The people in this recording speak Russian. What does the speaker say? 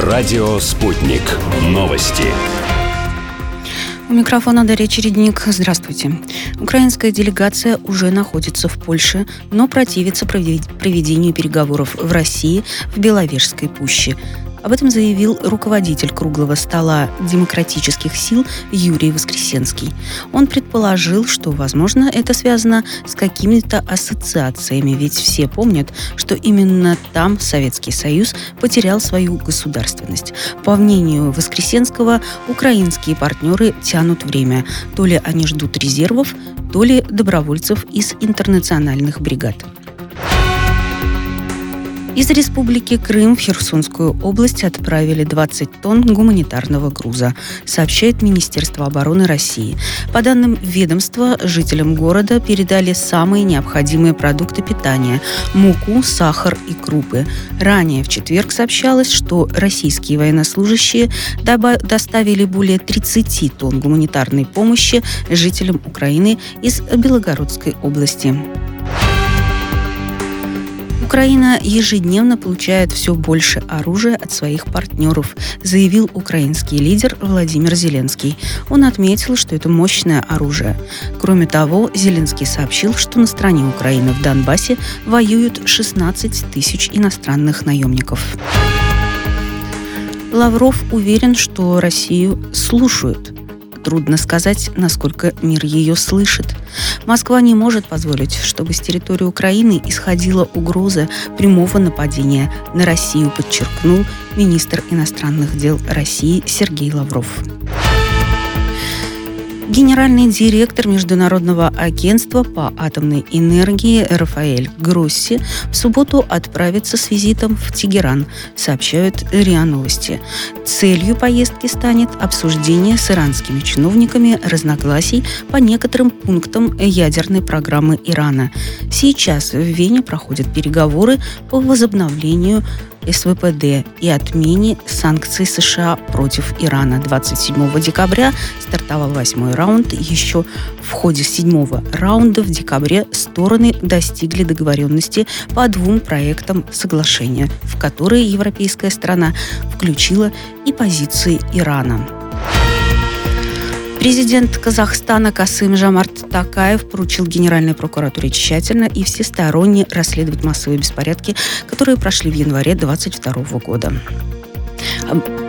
Радио «Спутник». Новости. У микрофона Дарья Чередник. Здравствуйте. Украинская делегация уже находится в Польше, но противится проведению переговоров в России в Беловежской пуще. Об этом заявил руководитель круглого стола демократических сил Юрий Воскресенский. Он предположил, что, возможно, это связано с какими-то ассоциациями, ведь все помнят, что именно там Советский Союз потерял свою государственность. По мнению Воскресенского, украинские партнеры тянут время. То ли они ждут резервов, то ли добровольцев из интернациональных бригад. Из Республики Крым в Херсонскую область отправили 20 тонн гуманитарного груза, сообщает Министерство обороны России. По данным ведомства, жителям города передали самые необходимые продукты питания – муку, сахар и крупы. Ранее в четверг сообщалось, что российские военнослужащие доставили более 30 тонн гуманитарной помощи жителям Украины из Белгородской области. Украина ежедневно получает все больше оружия от своих партнеров, заявил украинский лидер Владимир Зеленский. Он отметил, что это мощное оружие. Кроме того, Зеленский сообщил, что на стороне Украины в Донбассе воюют 16 тысяч иностранных наемников. Лавров уверен, что Россию слушают. Трудно сказать, насколько мир ее слышит. Москва не может позволить, чтобы с территории Украины исходила угроза прямого нападения на Россию, подчеркнул министр иностранных дел России Сергей Лавров. Генеральный директор Международного агентства по атомной энергии Рафаэль Гросси в субботу отправится с визитом в Тегеран, сообщают РИА Новости. Целью поездки станет обсуждение с иранскими чиновниками разногласий по некоторым пунктам ядерной программы Ирана. Сейчас в Вене проходят переговоры по возобновлению СВПД и отмене санкций США против Ирана. 27 декабря стартовал 8-й раунд. Еще в ходе 7-го раунда в декабре стороны достигли договоренности по 2 проектам соглашения, в которые европейская сторона включила и позиции Ирана. Президент Казахстана Касым-Жомарт Токаев поручил Генеральной прокуратуре тщательно и всесторонне расследовать массовые беспорядки, которые прошли в январе 2022 года.